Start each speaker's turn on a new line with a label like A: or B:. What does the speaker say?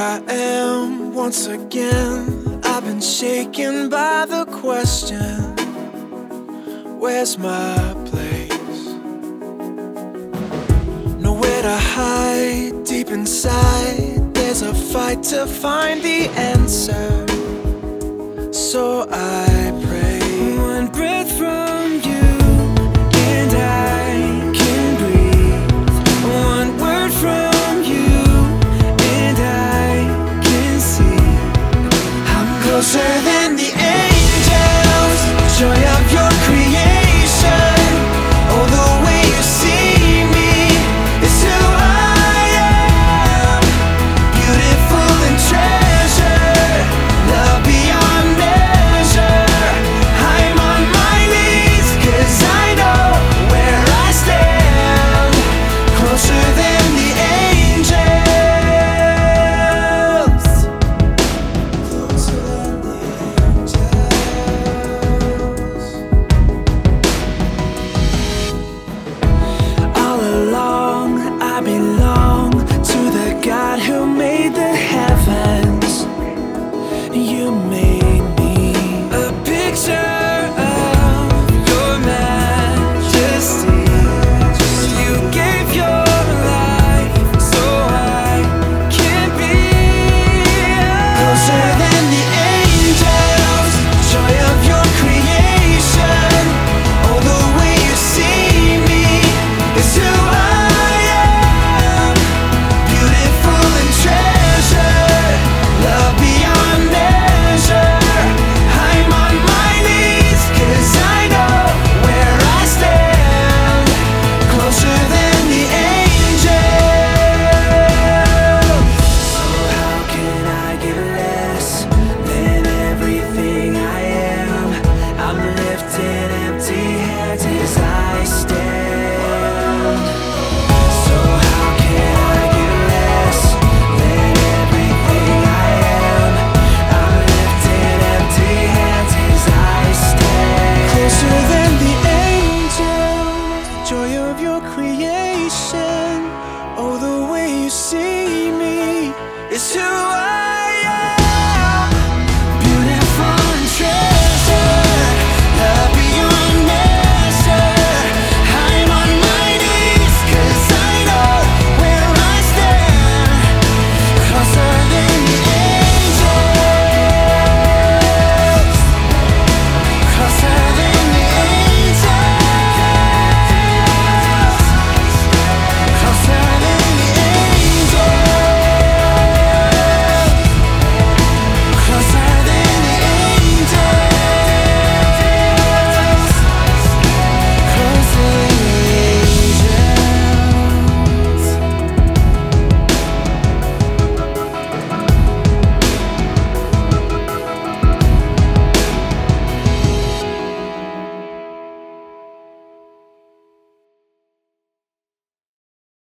A: I am once again. I've been shaken by the question, where's my place? Nowhere to hide, deep inside there's a fight to find the answer. So I pray, one breath from you and I can breathe. One word from you and I can see I'm closer than the